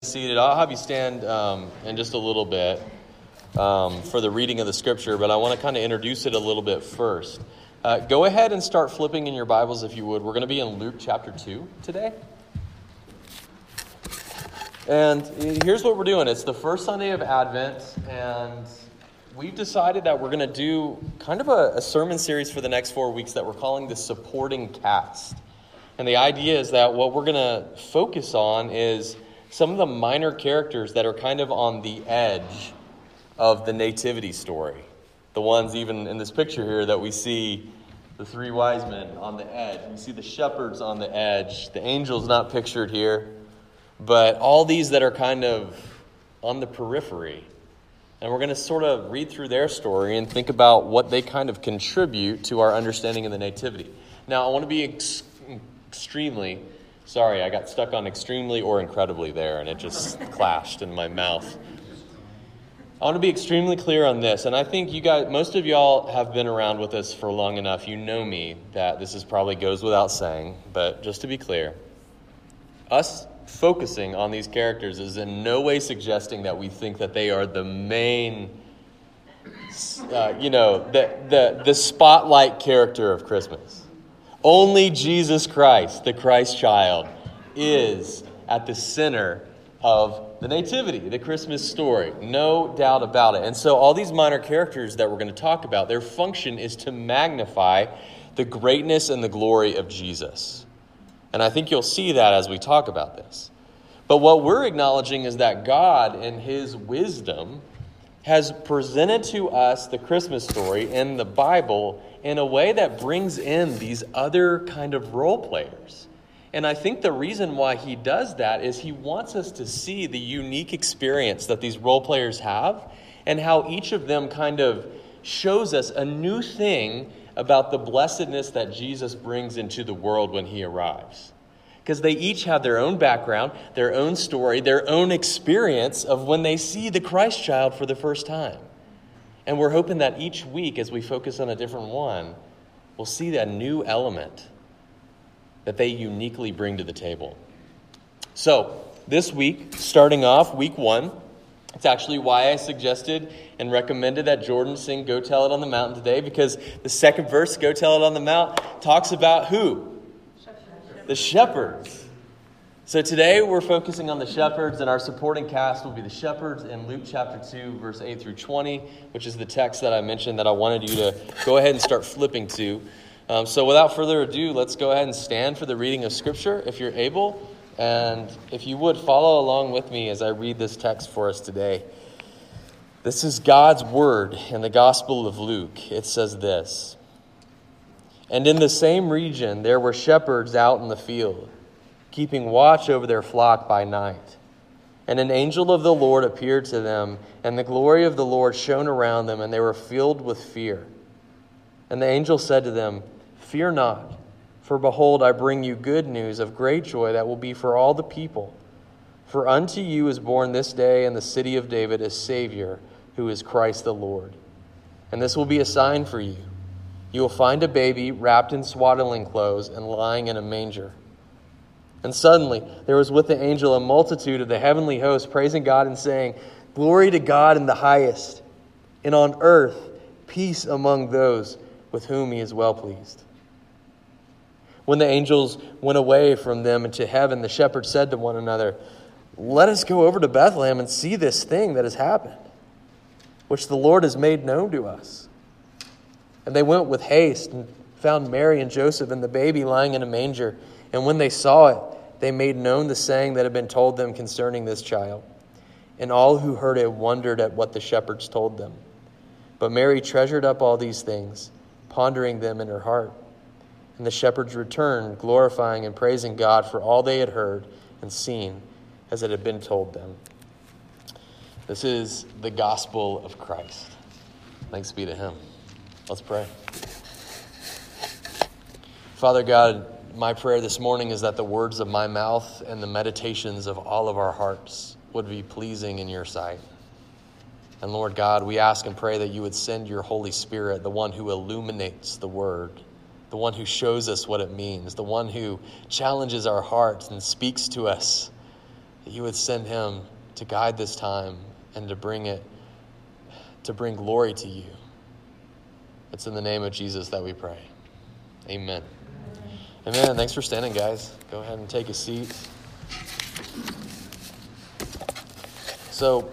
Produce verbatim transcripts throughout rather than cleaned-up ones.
Seated. I'll have you stand um, in just a little bit um, for the reading of the scripture, but I want to kind of introduce it a little bit first. Uh, go ahead and start flipping in your Bibles if you would. We're going to be in Luke chapter two today. And here's what we're doing. It's the first Sunday of Advent, and we've decided that we're going to do kind of a, a sermon series for the next four weeks that we're calling the Supporting Cast. And the idea is that what we're going to focus on is some of the minor characters that are kind of on the edge of the nativity story. The ones even in this picture here that we see the three wise men on the edge. We see the shepherds on the edge. The angel's not pictured here. But all these that are kind of on the periphery. And we're going to sort of read through their story and think about what they kind of contribute to our understanding of the nativity. Now, I want to be ex- extremely... Sorry, I got stuck on extremely or incredibly there, and it just clashed in my mouth. I want to be extremely clear on this, and I think you guys, most of y'all have been around with us for long enough. You know me that this is probably goes without saying, but just to be clear, us focusing on these characters is in no way suggesting that we think that they are the main, uh, you know, the, the the spotlight character of Christmas. Only Jesus Christ, the Christ child, is at the center of the nativity, the Christmas story. No doubt about it. And so all these minor characters that we're going to talk about, their function is to magnify the greatness and the glory of Jesus. And I think you'll see that as we talk about this. But what we're acknowledging is that God, in his wisdom, has presented to us the Christmas story in the Bible in a way that brings in these other kind of role players. And I think the reason why he does that is he wants us to see the unique experience that these role players have and how each of them kind of shows us a new thing about the blessedness that Jesus brings into the world when he arrives. Because they each have their own background, their own story, their own experience of when they see the Christ child for the first time. And we're hoping that each week, as we focus on a different one, we'll see that new element that they uniquely bring to the table. So, this week, starting off week one, it's actually why I suggested and recommended that Jordan sing Go Tell It on the Mountain today, because the second verse, Go Tell It on the Mount, talks about who? The shepherds. So today we're focusing on the shepherds, and our supporting cast will be the shepherds in Luke chapter two, verse eight through twenty, which is the text that I mentioned that I wanted you to go ahead and start flipping to. Um, so without further ado, let's go ahead and stand for the reading of Scripture if you're able. And if you would, follow along with me as I read this text for us today. This is God's word in the Gospel of Luke. It says this: "And in the same region there were shepherds out in the field, keeping watch over their flock by night. And an angel of the Lord appeared to them, and the glory of the Lord shone around them, and they were filled with fear. And the angel said to them, 'Fear not, for behold, I bring you good news of great joy that will be for all the people. For unto you is born this day in the city of David a Savior, who is Christ the Lord. And this will be a sign for you. You will find a baby wrapped in swaddling clothes and lying in a manger.' And suddenly there was with the angel a multitude of the heavenly host praising God and saying, 'Glory to God in the highest, and on earth peace among those with whom he is well pleased.' When the angels went away from them into heaven, the shepherds said to one another, 'Let us go over to Bethlehem and see this thing that has happened, which the Lord has made known to us.' And they went with haste and found Mary and Joseph and the baby lying in a manger. And when they saw it, they made known the saying that had been told them concerning this child. And all who heard it wondered at what the shepherds told them. But Mary treasured up all these things, pondering them in her heart. And the shepherds returned, glorifying and praising God for all they had heard and seen as it had been told them." This is the gospel of Christ. Thanks be to him. Let's pray. Father God, my prayer this morning is that the words of my mouth and the meditations of all of our hearts would be pleasing in your sight. And Lord God, we ask and pray that you would send your Holy Spirit, the one who illuminates the word, the one who shows us what it means, the one who challenges our hearts and speaks to us that you would send him to guide this time and to bring it, to bring glory to you. It's in the name of Jesus that we pray. Amen. Amen. Thanks for standing, guys. Go ahead and take a seat. So,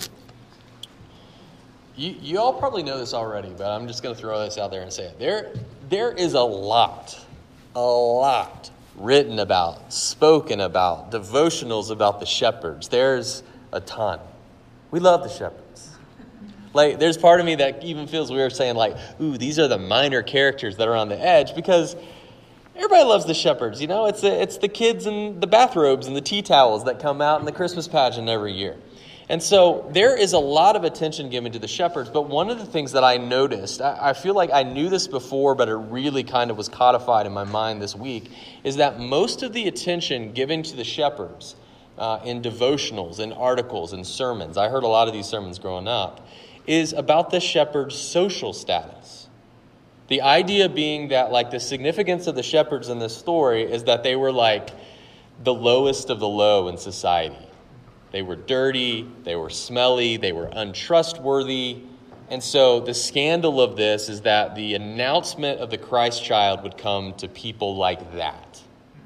you, you all probably know this already, but I'm just going to throw this out there and say it. There, there is a lot, a lot written about, spoken about, devotionals about the shepherds. There's a ton. We love the shepherds. Like, there's part of me that even feels weird saying, like, ooh, these are the minor characters that are on the edge, because everybody loves the shepherds. You know, it's the, it's the kids in the bathrobes and the tea towels that come out in the Christmas pageant every year. And so there is a lot of attention given to the shepherds. But one of the things that I noticed, I, I feel like I knew this before, but it really kind of was codified in my mind this week, is that most of the attention given to the shepherds uh, in devotionals, in articles, in sermons, I heard a lot of these sermons growing up, is about the shepherd's social status. The idea being that, like, the significance of the shepherds in this story is that they were like the lowest of the low in society. They were dirty, they were smelly, they were untrustworthy. And so the scandal of this is that the announcement of the Christ child would come to people like that.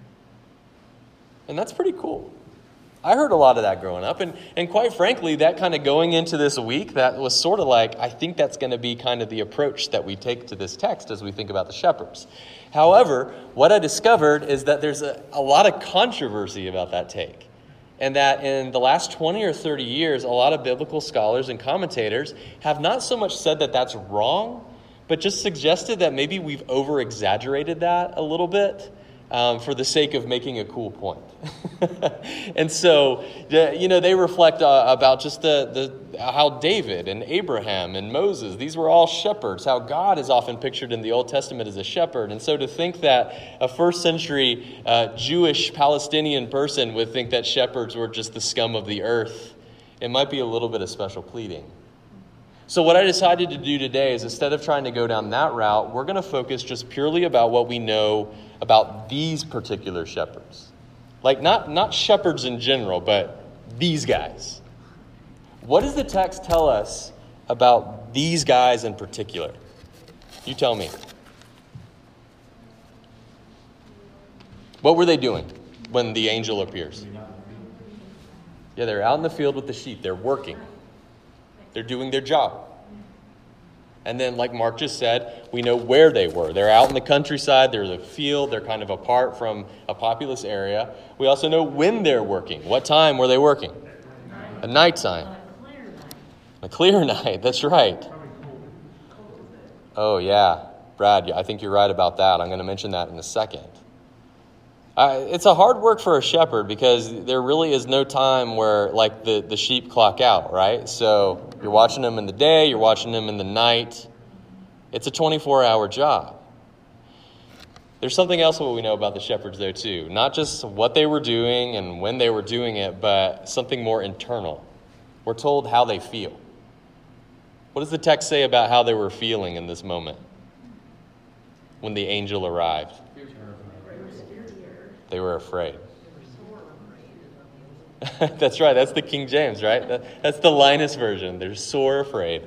And that's pretty cool. I heard a lot of that growing up, and, and quite frankly, that kind of going into this week, that was sort of like, I think that's going to be kind of the approach that we take to this text as we think about the shepherds. However, what I discovered is that there's a, a lot of controversy about that take, and that in the last twenty or thirty years, a lot of biblical scholars and commentators have not so much said that that's wrong, but just suggested that maybe we've over-exaggerated that a little bit. Um, for the sake of making a cool point. And so, you know, they reflect uh, about just the, the how David and Abraham and Moses, these were all shepherds, how God is often pictured in the Old Testament as a shepherd. And so to think that a first century uh, Jewish Palestinian person would think that shepherds were just the scum of the earth, it might be a little bit of special pleading. So what I decided to do today is, instead of trying to go down that route, we're going to focus just purely about what we know about these particular shepherds. Like, not, not shepherds in general, but these guys. What does the text tell us about these guys in particular? You tell me. What were they doing when the angel appears? Yeah, they're out in the field with the sheep. They're working. They're doing their job. And then, like Mark just said, we know where they were. They're out in the countryside. They're in the field. They're kind of apart from a populous area. We also know when they're working. What time were they working? At nighttime. A clear night. That's right. Oh, yeah. Brad, I think you're right about that. I'm going to mention that in a second. Uh, it's a hard work for a shepherd, because there really is no time where, like, the, the sheep clock out, right? So you're watching them in the day, you're watching them in the night. It's a twenty-four hour job. There's something else what we know about the shepherds there too. Not just what they were doing and when they were doing it, but something more internal. We're told how they feel. What does the text say about how they were feeling in this moment when the angel arrived? They were afraid. That's right. That's the King James, right? That, that's the Linus version. They're sore afraid.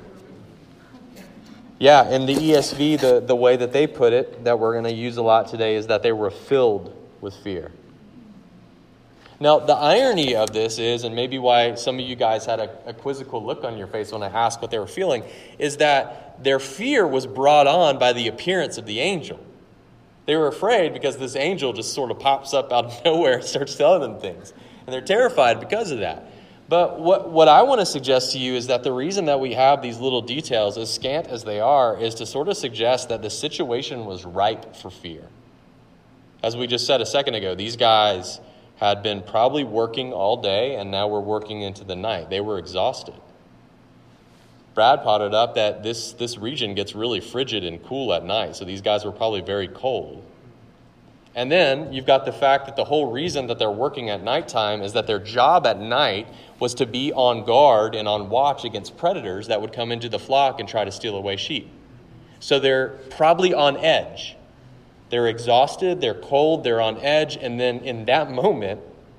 Yeah, in the E S V, the, the way that they put it, that we're going to use a lot today, is that they were filled with fear. Now, the irony of this is, and maybe why some of you guys had a, a quizzical look on your face when I asked what they were feeling, is that their fear was brought on by the appearance of the angel. They were afraid because this angel just sort of pops up out of nowhere and starts telling them things. And they're terrified because of that. But what, what I want to suggest to you is that the reason that we have these little details, as scant as they are, is to sort of suggest that the situation was ripe for fear. As we just said a second ago, these guys had been probably working all day, and now we're working into the night. They were exhausted. Brad potted up that this, this region gets really frigid and cool at night, so these guys were probably very cold. And then you've got the fact that the whole reason that they're working at nighttime is that their job at night was to be on guard and on watch against predators that would come into the flock and try to steal away sheep. So they're probably on edge. They're exhausted, they're cold, they're on edge, and then in that moment,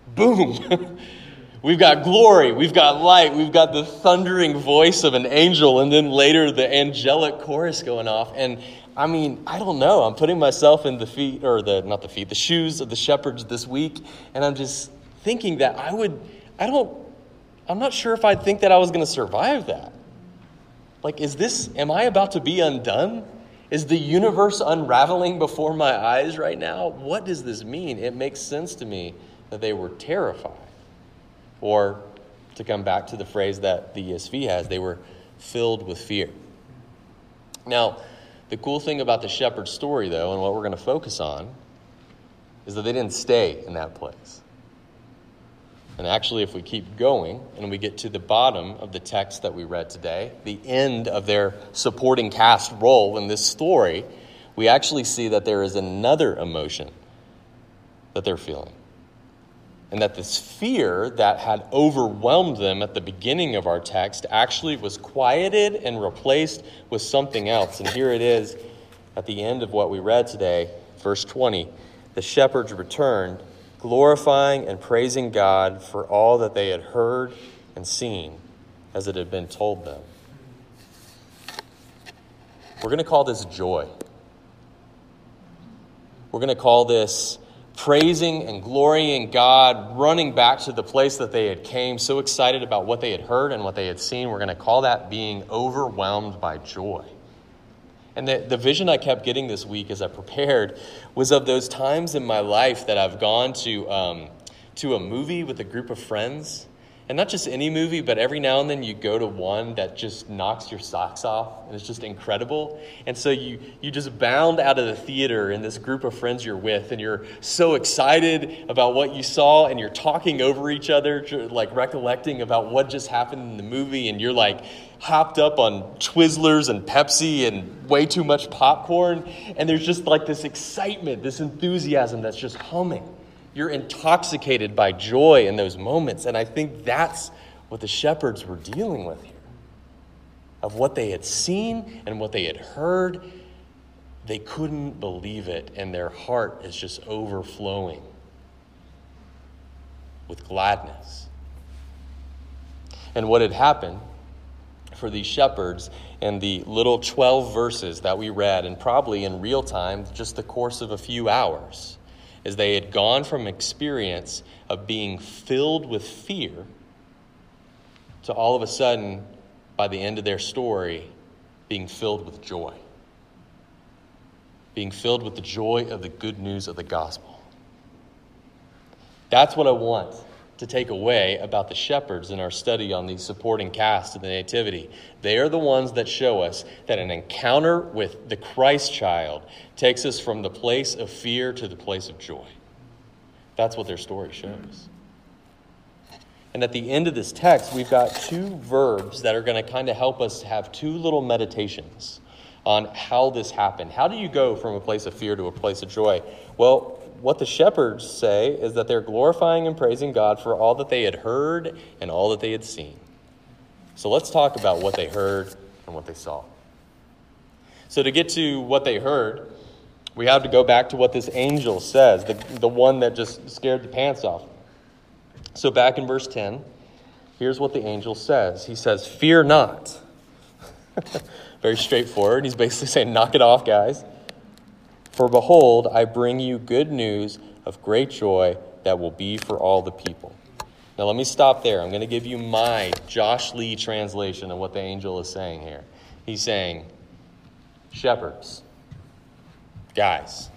boom. We've got glory, we've got light, we've got the thundering voice of an angel, and then later the angelic chorus going off. And I mean, I don't know. I'm putting myself in the feet, or the not the feet, the shoes of the shepherds this week, and I'm just thinking that I would, I don't, I'm not sure if I'd think that I was going to survive that. Like, is this, am I about to be undone? Is the universe unraveling before my eyes right now? What does this mean? It makes sense to me that they were terrified. Or, to come back to the phrase that the E S V has, they were filled with fear. Now, the cool thing about the shepherd's story, though, and what we're going to focus on, is that they didn't stay in that place. And actually, if we keep going and we get to the bottom of the text that we read today, the end of their supporting cast role in this story, we actually see that there is another emotion that they're feeling. And that this fear that had overwhelmed them at the beginning of our text actually was quieted and replaced with something else. And here it is at the end of what we read today, verse twenty. The shepherds returned, glorifying and praising God for all that they had heard and seen as it had been told them. We're going to call this joy. We're going to call this praising and glorying God, running back to the place that they had came, so excited about what they had heard and what they had seen. We're going to call that being overwhelmed by joy. And the, the vision I kept getting this week as I prepared was of those times in my life that I've gone to um, to a movie with a group of friends. And not just any movie, but every now and then you go to one that just knocks your socks off, and it's just incredible. And so you you just bound out of the theater in this group of friends you're with, and you're so excited about what you saw, and you're talking over each other, like recollecting about what just happened in the movie, and you're like hopped up on Twizzlers and Pepsi and way too much popcorn, and there's just like this excitement, this enthusiasm that's just humming. You're intoxicated by joy in those moments. And I think that's what the shepherds were dealing with here. Of what they had seen and what they had heard, they couldn't believe it. And their heart is just overflowing with gladness. And what had happened for these shepherds in the little twelve verses that we read, and probably in real time, just the course of a few hours, is they had gone from experience of being filled with fear to all of a sudden, by the end of their story, being filled with joy. Being filled with the joy of the good news of the gospel. That's what I want to take away about the shepherds in our study on the supporting cast of the Nativity. They are the ones that show us that an encounter with the Christ child takes us from the place of fear to the place of joy. That's what their story shows. And at the end of this text, we've got two verbs that are going to kind of help us have two little meditations on how this happened. How do you go from a place of fear to a place of joy? Well, what the shepherds say is that they're glorifying and praising God for all that they had heard and all that they had seen. So let's talk about what they heard and what they saw. So to get to what they heard, we have to go back to what this angel says, the, the one that just scared the pants off. So back in verse ten, here's what the angel says. He says, "Fear not." Very straightforward. He's basically saying, knock it off, guys. "For behold, I bring you good news of great joy that will be for all the people." Now let me stop there. I'm going to give you my Josh Lee translation of what the angel is saying here. He's saying, shepherds, guys,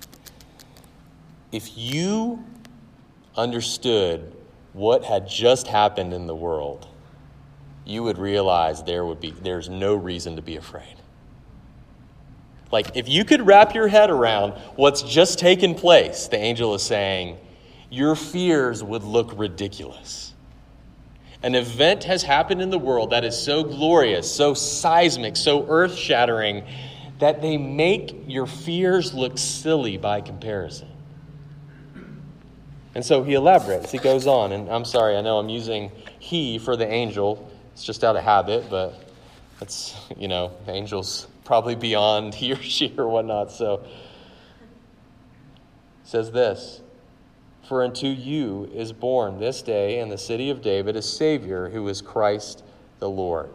if you understood what had just happened in the world, you would realize there would be there's no reason to be afraid. Like, if you could wrap your head around what's just taken place, the angel is saying, your fears would look ridiculous. An event has happened in the world that is so glorious, so seismic, so earth-shattering, that they make your fears look silly by comparison. And so he elaborates. He goes on, and I'm sorry, I know I'm using he for the angel. It's just out of habit, but it's, you know, the angel's probably beyond he or she or whatnot. So it says this, For unto you is born this day in the city of David a Savior, who is Christ the Lord.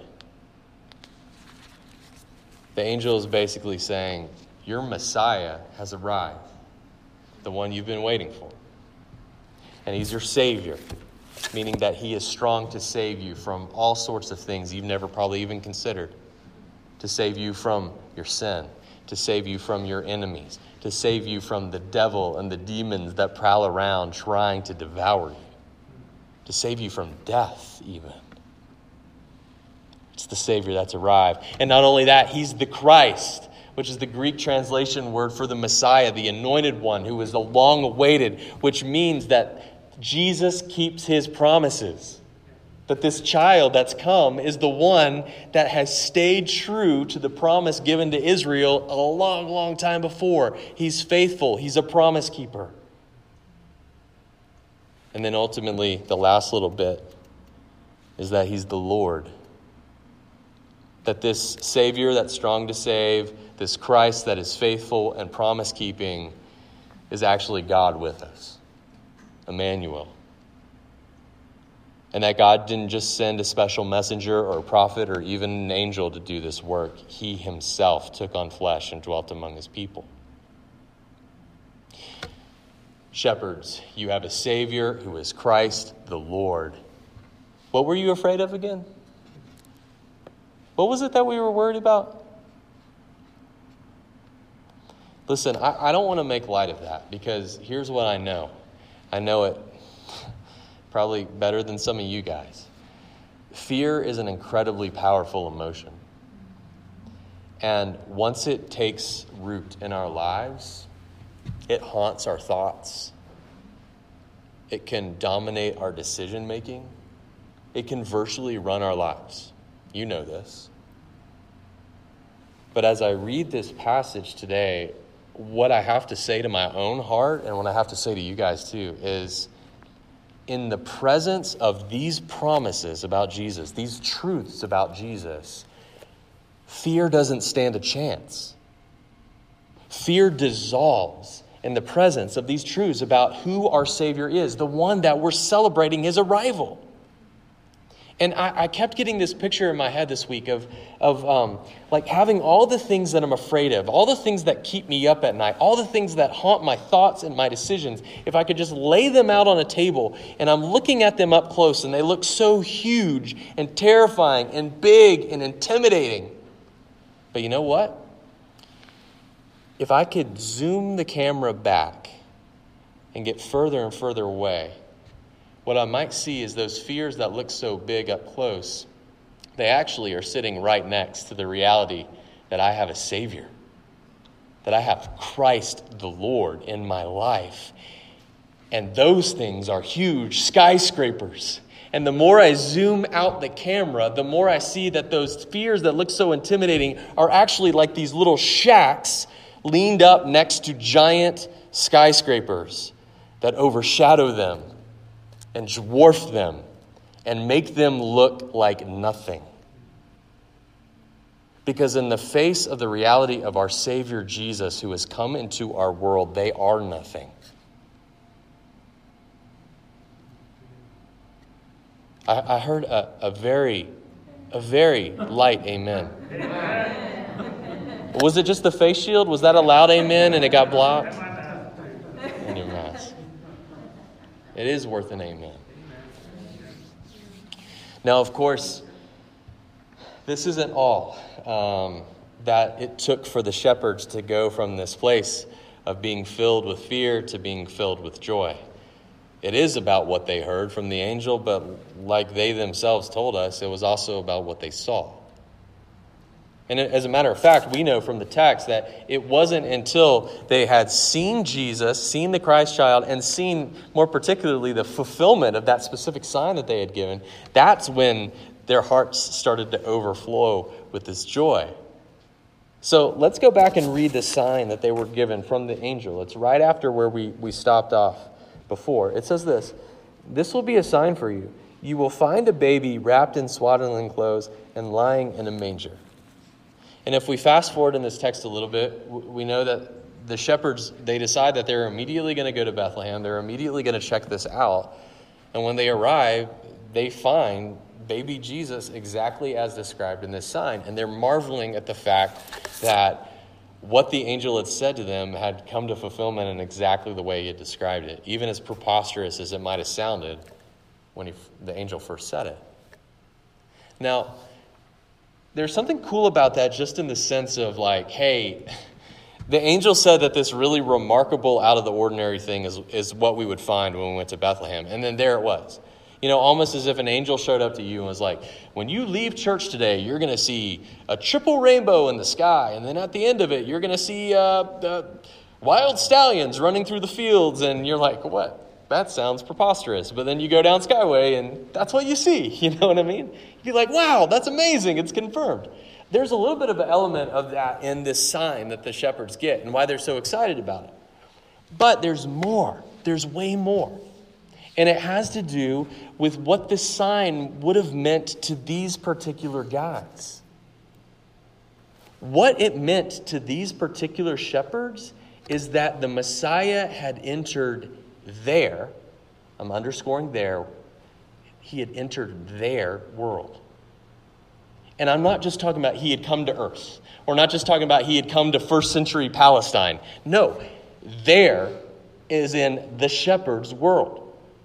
The angel is basically saying, your Messiah has arrived, the one you've been waiting for. And he's your Savior, meaning that he is strong to save you from all sorts of things you've never probably even considered. To save you from your sin, to save you from your enemies, to save you from the devil and the demons that prowl around trying to devour you, to save you from death even. It's the Savior that's arrived. And not only that, he's the Christ, which is the Greek translation word for the Messiah, the anointed one who is the long-awaited, which means that Jesus keeps his promises. That this child that's come is the one that has stayed true to the promise given to Israel a long, long time before. He's faithful. He's a promise keeper. And then ultimately, the last little bit is that he's the Lord. That this Savior that's strong to save, this Christ that is faithful and promise-keeping, is actually God with us. Emmanuel. And that God didn't just send a special messenger or a prophet or even an angel to do this work. He himself took on flesh and dwelt among his people. Shepherds, you have a Savior who is Christ the Lord. What were you afraid of again? What was it that we were worried about? Listen, I, I don't want to make light of that, because here's what I know. I know it probably better than some of you guys. Fear is an incredibly powerful emotion. And once it takes root in our lives, it haunts our thoughts. It can dominate our decision making. It can virtually run our lives. You know this. But as I read this passage today, what I have to say to my own heart, and what I have to say to you guys too, is in the presence of these promises about Jesus, these truths about Jesus, fear doesn't stand a chance. Fear dissolves in the presence of these truths about who our Savior is, the one that we're celebrating his arrival. And I, I kept getting this picture in my head this week of, of um, like having all the things that I'm afraid of, all the things that keep me up at night, all the things that haunt my thoughts and my decisions. If I could just lay them out on a table and I'm looking at them up close and they look so huge and terrifying and big and intimidating. But you know what? If I could zoom the camera back and get further and further away, what I might see is those fears that look so big up close, they actually are sitting right next to the reality that I have a Savior, that I have Christ the Lord in my life. And those things are huge skyscrapers. And the more I zoom out the camera, the more I see that those fears that look so intimidating are actually like these little shacks leaned up next to giant skyscrapers that overshadow them and dwarf them and make them look like nothing. Because in the face of the reality of our Savior Jesus, who has come into our world, they are nothing. I, I heard a, a very, a very light amen. Amen. Was it just the face shield? Was that a loud amen and it got blocked? In your mask. It is worth an amen. Now, of course, this isn't all um, that it took for the shepherds to go from this place of being filled with fear to being filled with joy. It is about what they heard from the angel, but like they themselves told us, it was also about what they saw. And as a matter of fact, we know from the text that it wasn't until they had seen Jesus, seen the Christ child, and seen more particularly the fulfillment of that specific sign that they had given, that's when their hearts started to overflow with this joy. So let's go back and read the sign that they were given from the angel. It's right after where we, we stopped off before. It says this: "This will be a sign for you. You will find a baby wrapped in swaddling clothes and lying in a manger." And if we fast forward in this text a little bit, we know that the shepherds, they decide that they're immediately going to go to Bethlehem. They're immediately going to check this out. And when they arrive, they find baby Jesus exactly as described in this sign. And they're marveling at the fact that what the angel had said to them had come to fulfillment in exactly the way he had described it, even as preposterous as it might have sounded when he, the angel first said it. Now, there's something cool about that just in the sense of like, hey, the angel said that this really remarkable, out-of-the-ordinary thing is, is what we would find when we went to Bethlehem. And then there it was. You know, almost as if an angel showed up to you and was like, when you leave church today, you're going to see a triple rainbow in the sky. And then at the end of it, you're going to see uh, the wild stallions running through the fields. And you're like, what? That sounds preposterous. But then you go down Skyway and that's what you see. You know what I mean? You're like, wow, that's amazing. It's confirmed. There's a little bit of an element of that in this sign that the shepherds get and why they're so excited about it. But there's more. There's way more. And it has to do with what this sign would have meant to these particular guys. What it meant to these particular shepherds is that the Messiah had entered their, I'm underscoring their, he had entered their world. And I'm not just talking about he had come to earth, or not just talking about he had come to first century Palestine. No, there is in the shepherd's world.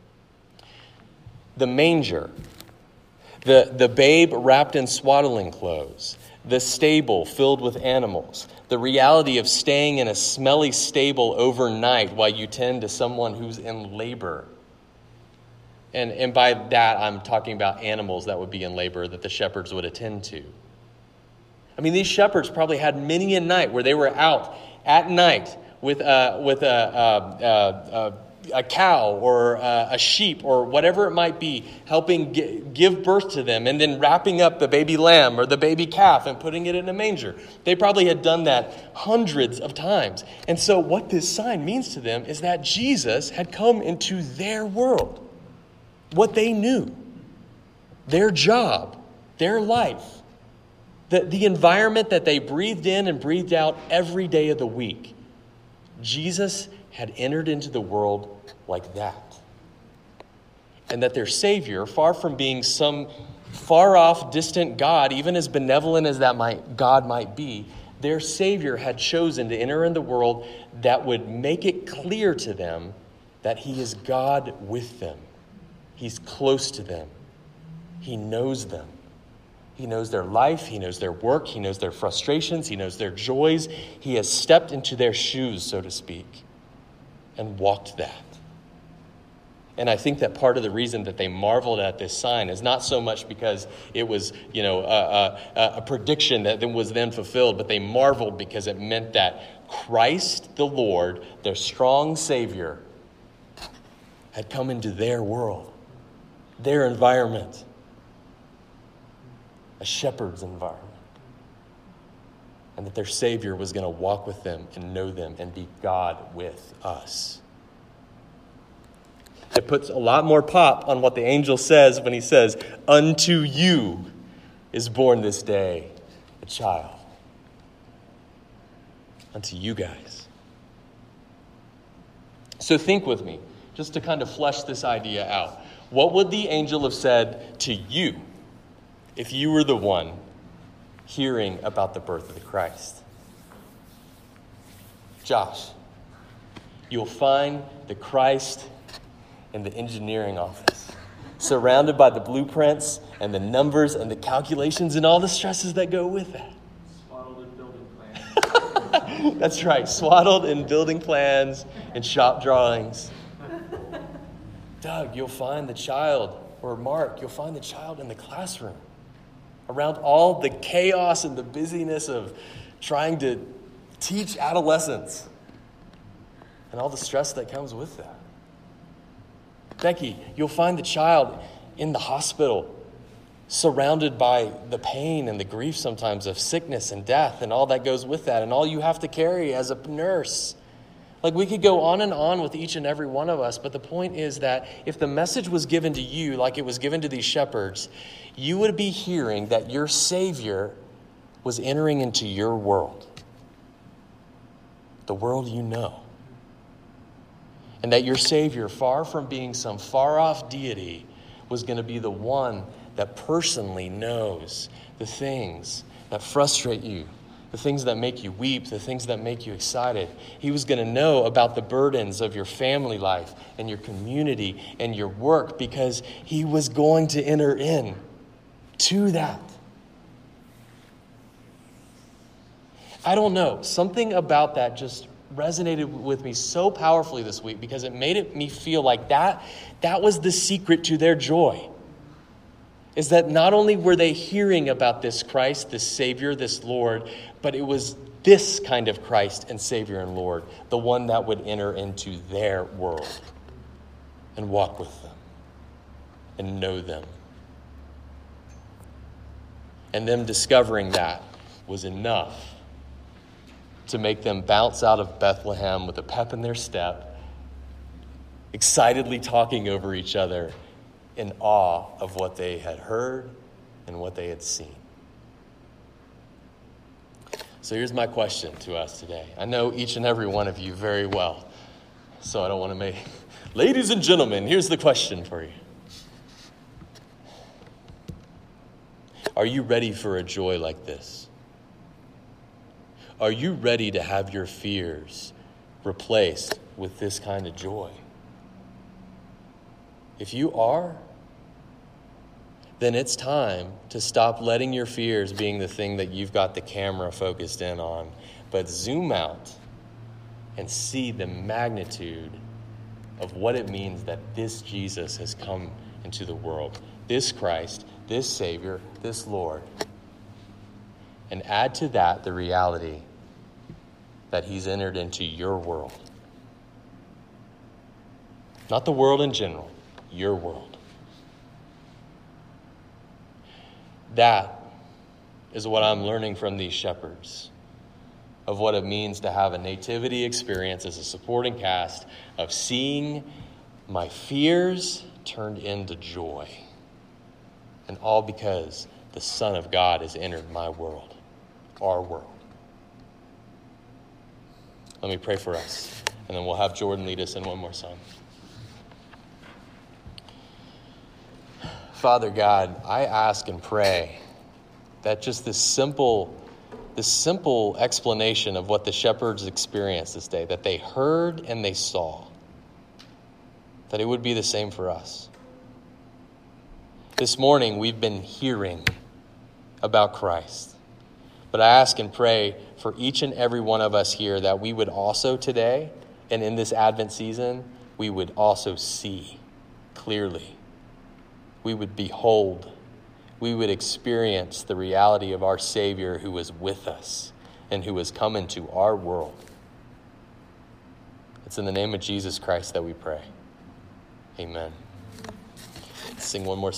The manger, the, the babe wrapped in swaddling clothes, the stable filled with animals, the reality of staying in a smelly stable overnight while you tend to someone who's in labor. And, and by that, I'm talking about animals that would be in labor that the shepherds would attend to. I mean, these shepherds probably had many a night where they were out at night with a, with a, a, a, a a cow or a, a sheep or whatever it might be, helping g- give birth to them, and then wrapping up the baby lamb or the baby calf and putting it in a manger. They probably had done that hundreds of times. And so what this sign means to them is that Jesus had come into their world, what they knew, their job, their life, the, the environment that they breathed in and breathed out every day of the week. Jesus had entered into the world like that. And that their Savior, far from being some far-off, distant God, even as benevolent as that might, God might be, their Savior had chosen to enter in the world that would make it clear to them that he is God with them. He's close to them. He knows them. He knows their life. He knows their work. He knows their frustrations. He knows their joys. He has stepped into their shoes, so to speak, and walked that. And I think that part of the reason that they marveled at this sign is not so much because it was, you know, a, a, a prediction that was then fulfilled, but they marveled because it meant that Christ the Lord, their strong Savior, had come into their world, their environment, a shepherd's environment. And that their Savior was going to walk with them and know them and be God with us. It puts a lot more pop on what the angel says when he says, unto you is born this day a child. Unto you guys. So think with me, just to kind of flesh this idea out. What would the angel have said to you if you were the one hearing about the birth of the Christ? Josh, you'll find the Christ in the engineering office, surrounded by the blueprints and the numbers and the calculations and all the stresses that go with that. Swaddled in building plans. That's right, swaddled in building plans and shop drawings. Doug, you'll find the child, or Mark, you'll find the child in the classroom, around all the chaos and the busyness of trying to teach adolescents and all the stress that comes with that. Becky, you'll find the child in the hospital, surrounded by the pain and the grief sometimes of sickness and death and all that goes with that, and all you have to carry as a nurse. Like, we could go on and on with each and every one of us, but the point is that if the message was given to you like it was given to these shepherds, you would be hearing that your Savior was entering into your world. the world you know. And that your Savior, far from being some far-off deity, was going to be the one that personally knows the things that frustrate you, the things that make you weep, the things that make you excited. He was going to know about the burdens of your family life and your community and your work, because he was going to enter in to that. I don't know. Something about that just resonated with me so powerfully this week, because it made it me feel like that, that was the secret to their joy. Is that not only were they hearing about this Christ, this Savior, this Lord, but it was this kind of Christ and Savior and Lord, the one that would enter into their world and walk with them and know them. And them discovering that was enough to make them bounce out of Bethlehem with a pep in their step, excitedly talking over each other in awe of what they had heard and what they had seen. So here's my question to us today. I know each and every one of you very well, so I don't want to make... Ladies and gentlemen, here's the question for you. Are you ready for a joy like this? Are you ready to have your fears replaced with this kind of joy? If you are, then it's time to stop letting your fears being the thing that you've got the camera focused in on, but zoom out and see the magnitude of what it means that this Jesus has come into the world, this Christ, this Savior, this Lord, and add to that the reality that he's entered into your world. Not the world in general, your world. That is what I'm learning from these shepherds, of what it means to have a nativity experience as a supporting cast, of seeing my fears turned into joy. And all because the Son of God has entered my world, our world. Let me pray for us, and then we'll have Jordan lead us in one more song. Father God, I ask and pray that just this simple, this simple explanation of what the shepherds experienced this day, that they heard and they saw, that it would be the same for us. This morning, we've been hearing about Christ. But I ask and pray for each and every one of us here that we would also today, and in this Advent season, we would also see clearly. We would behold. We would experience the reality of our Savior who is with us and who has come into our world. It's in the name of Jesus Christ that we pray. Amen. Let's sing one more